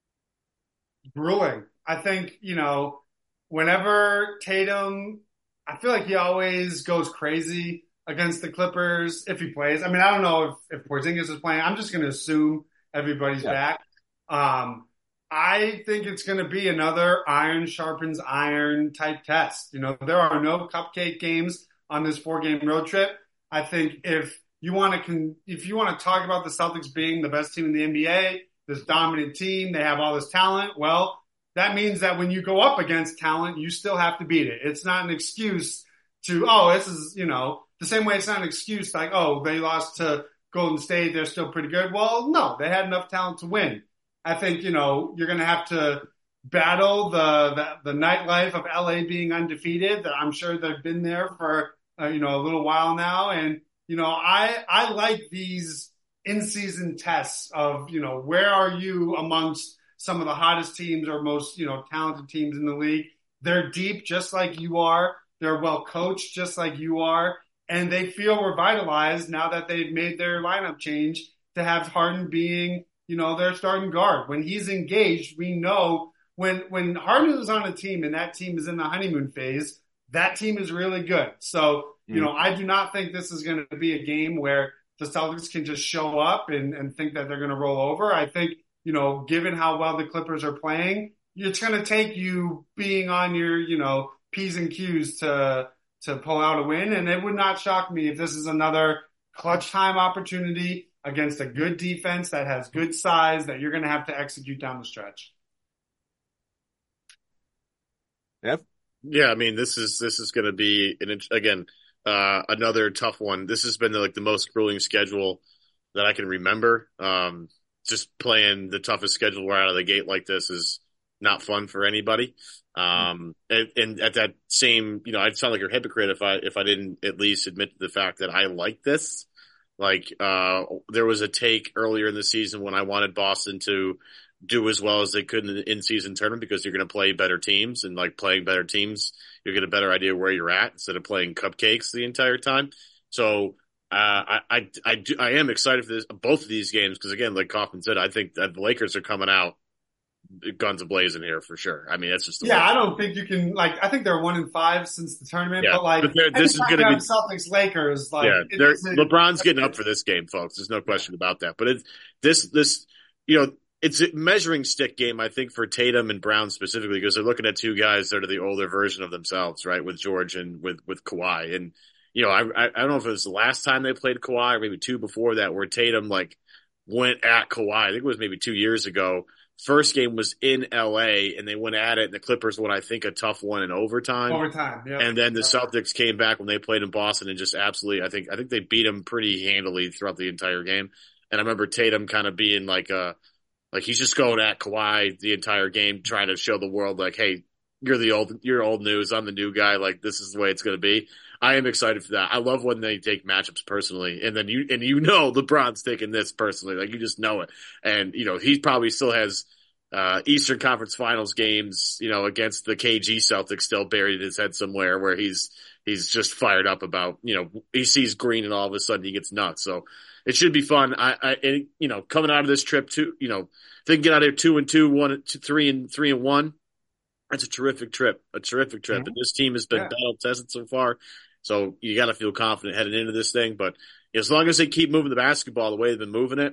Grueling. I think, you know, whenever Tatum, I feel like he always goes crazy against the Clippers if he plays. I mean, I don't know if, if Porzingis is playing. I'm just going to assume everybody's yeah. back. Um, I think it's going to be another iron sharpens iron type test. You know, there are no cupcake games on this four game road trip. I think if you want to, con- if you want to talk about the Celtics being the best team in the N B A, this dominant team, they have all this talent. Well, that means that when you go up against talent, you still have to beat it. It's not an excuse to, oh, this is, you know, the same way it's not an excuse like, oh, they lost to Golden State, they're still pretty good. Well, no, they had enough talent to win. I think, you know, you're going to have to battle the, the, the nightlife of L A being undefeated. I'm sure they've been there for, uh, you know, a little while now. And, you know, I, I like these in-season tests of, you know, where are you amongst some of the hottest teams or most, you know, talented teams in the league. They're deep just like you are. They're well coached just like you are. And they feel revitalized now that they've made their lineup change to have Harden being, you know, their starting guard. When he's engaged, we know when, when Harden is on a team and that team is in the honeymoon phase, that team is really good. So, you mm. know, I do not think this is going to be a game where the Celtics can just show up and, and think that they're going to roll over. I think, you know, given how well the Clippers are playing, it's going to take you being on your, you know, P's and Q's to, to pull out a win. And it would not shock me if this is another clutch time opportunity against a good defense that has good size that you're going to have to execute down the stretch. Yep. Yeah. I mean, this is, this is going to be an, again, uh, another tough one. This has been the, like the most grueling schedule that I can remember. Um, just playing the toughest schedule right out of the gate like this is not fun for anybody. Um, and, and at that same, you know, I'd sound like a hypocrite if I, if I didn't at least admit to the fact that I like this. Like, uh, there was a take earlier in the season when I wanted Boston to do as well as they could in the in-season tournament because you're going to play better teams, and like playing better teams, you'll get a better idea where you're at instead of playing cupcakes the entire time. So, uh, I, I, I, do, I am excited for this, both of these games because again, like Kaufman said, I think that the Lakers are coming out guns a-blazing here for sure. I mean, that's just the yeah. way. I don't think you can like. I think they're one in five since the tournament, yeah, but like but this is going to be Celtics Lakers. Like, yeah, it, LeBron's getting up for this game, folks. There's no question about that. But it's this this you know it's a measuring stick game, I think, for Tatum and Brown specifically, because they're looking at two guys that are the older version of themselves, right? With George and with, with Kawhi. And, you know, I, I, I don't know if it was the last time they played Kawhi or maybe two before that where Tatum like went at Kawhi. I think it was maybe two years ago. First game was in L A and they went at it and the Clippers won, I think, a tough one in overtime. Overtime, yeah. And then the Celtics came back when they played in Boston and just absolutely, I think, I think they beat them pretty handily throughout the entire game. And I remember Tatum kind of being like, uh, like he's just going at Kawhi the entire game, trying to show the world like, hey, you're the old, you're old news. I'm the new guy. Like this is the way it's going to be. I am excited for that. I love when they take matchups personally, and then you and you know LeBron's taking this personally, like you just know it. And you know he probably still has uh Eastern Conference Finals games, you know, against the K G Celtics still buried in his head somewhere, where he's he's just fired up about, you know, he sees green and all of a sudden he gets nuts. So it should be fun. I, I and, you know, coming out of this trip too, you know, if they can get out of here two and two, one, two, three and three and one. That's a terrific trip, a terrific trip. Mm-hmm. And this team has been yeah. battle tested so far. So you got to feel confident heading into this thing. But as long as they keep moving the basketball the way they've been moving it,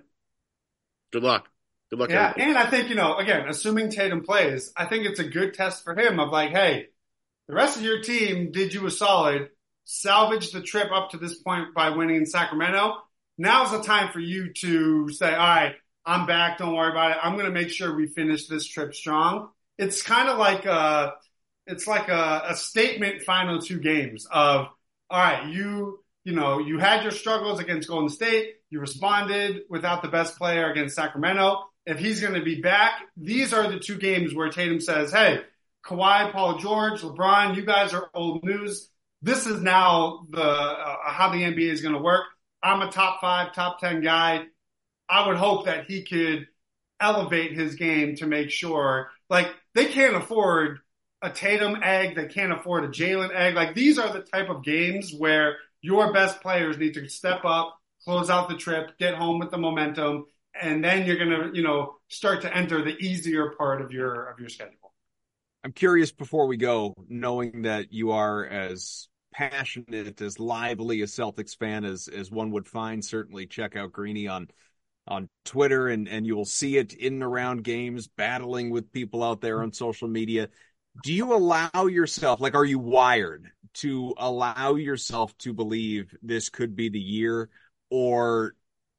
good luck. Good luck. Yeah, everybody. and I think, you know, again, assuming Tatum plays, I think it's a good test for him of like, hey, the rest of your team did you a solid, salvage the trip up to this point by winning in Sacramento. Now's the time for you to say, all right, I'm back. Don't worry about it. I'm going to make sure we finish this trip strong. It's kind of like a, it's like a, a statement final two games of, all right, you, you know, you had your struggles against Golden State. You responded without the best player against Sacramento. If he's going to be back, these are the two games where Tatum says, hey, Kawhi, Paul George, LeBron, you guys are old news. This is now the, uh, how the N B A is going to work. I'm a top five, top ten guy. I would hope that he could elevate his game to make sure, like, they can't afford a Tatum egg. They can't afford a Jalen egg. Like, these are the type of games where your best players need to step up, close out the trip, get home with the momentum, and then you're going to, you know, start to enter the easier part of your, of your schedule. I'm curious before we go, knowing that you are as passionate, as lively a Celtics fan as, as one would find, certainly check out Greeny on, on Twitter and, and you will see it in and around games, battling with people out there on social media. Do you allow yourself, like, are you wired to allow yourself to believe this could be the year, or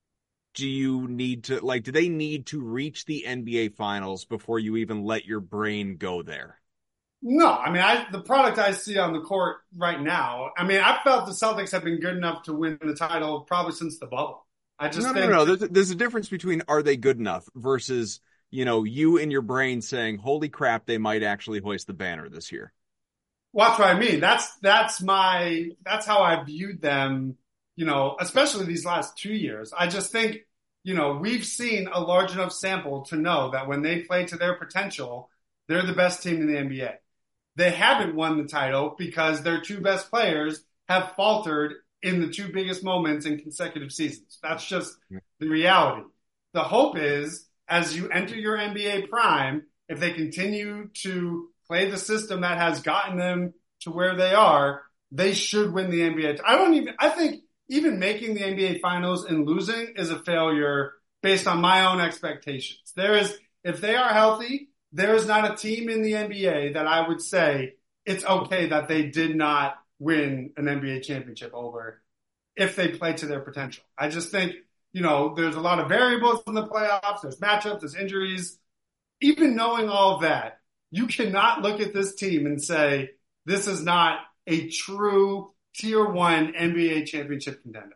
do you need to, like, do they need to reach the N B A finals before you even let your brain go there? No, I mean, I, the product I see on the court right now, I mean, I felt the Celtics have been good enough to win the title probably since the bubble. I just no, think. No, no, no. There's, there's a difference between are they good enough versus, you know, you in your brain saying, holy crap, they might actually hoist the banner this year. Well, that's what I mean. That's, that's my, that's how I viewed them, you know, especially these last two years. I just think, you know, we've seen a large enough sample to know that when they play to their potential, they're the best team in the N B A. They haven't won the title because their two best players have faltered in the two biggest moments in consecutive seasons. That's just the reality. The hope is, as you enter your N B A prime, if they continue to play the system that has gotten them to where they are, they should win the N B A. I don't even, I think even making the N B A finals and losing is a failure based on my own expectations. There is, if they are healthy, there is not a team in the N B A that I would say it's okay that they did not win an N B A championship over if they play to their potential. I just think, you know, there's a lot of variables in the playoffs. There's matchups, there's injuries. Even knowing all of that, you cannot look at this team and say, this is not a true tier one N B A championship contender.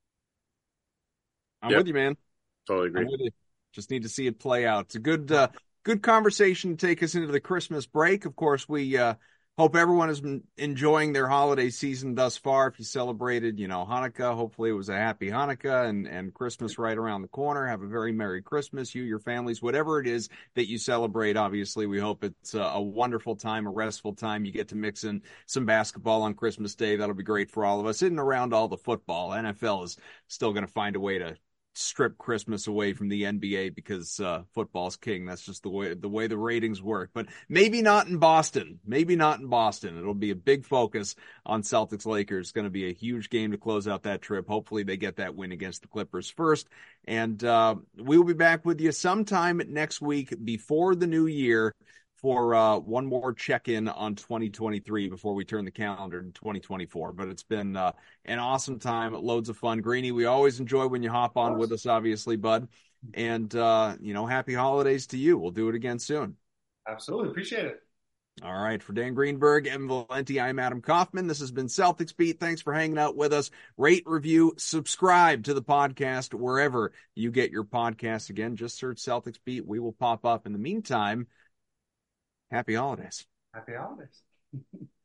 I'm yep. with you, man. Totally agree. I'm with you. Just need to see it play out. It's a good, uh, good conversation to take us into the Christmas break. Of course, we, uh, hope everyone has been enjoying their holiday season thus far. If you celebrated, you know, Hanukkah, hopefully it was a happy Hanukkah and, and Christmas right around the corner. Have a very Merry Christmas, you, your families, whatever it is that you celebrate. Obviously, we hope it's a, a wonderful time, a restful time. You get to mix in some basketball on Christmas Day. That'll be great for all of us. In and around all the football, N F L is still going to find a way to strip Christmas away from the N B A because uh, football's king. That's just the way the way the ratings work. But maybe not in Boston. Maybe not in Boston. It'll be a big focus on Celtics Lakers. It's going to be a huge game to close out that trip. Hopefully they get that win against the Clippers first. And uh, we will be back with you sometime next week before the new year for uh, one more check-in on twenty twenty-three before we turn the calendar to twenty twenty-four. But it's been uh, an awesome time, loads of fun. Greeny, we always enjoy when you hop on with us, obviously, bud. And, uh, you know, happy holidays to you. We'll do it again soon. Absolutely. Appreciate it. All right. For Dan Greenberg, Evan Valenti, I'm Adam Kaufman. This has been Celtics Beat. Thanks for hanging out with us. Rate, review, subscribe to the podcast wherever you get your podcasts. Again, just search Celtics Beat. We will pop up. In the meantime, happy holidays. Happy holidays.